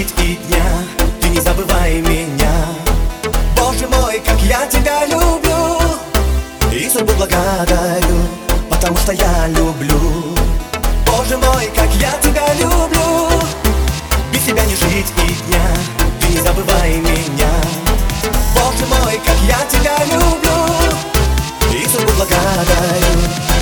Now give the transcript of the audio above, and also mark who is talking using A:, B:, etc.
A: жить и дня, ты не забывай меня. Боже мой, как я тебя люблю, и судьбу благодарю, потому что я люблю. Боже мой, как я тебя люблю, без тебя не жить и дня, ты не забывай меня. Боже мой, как я тебя люблю, и судьбу благодарю.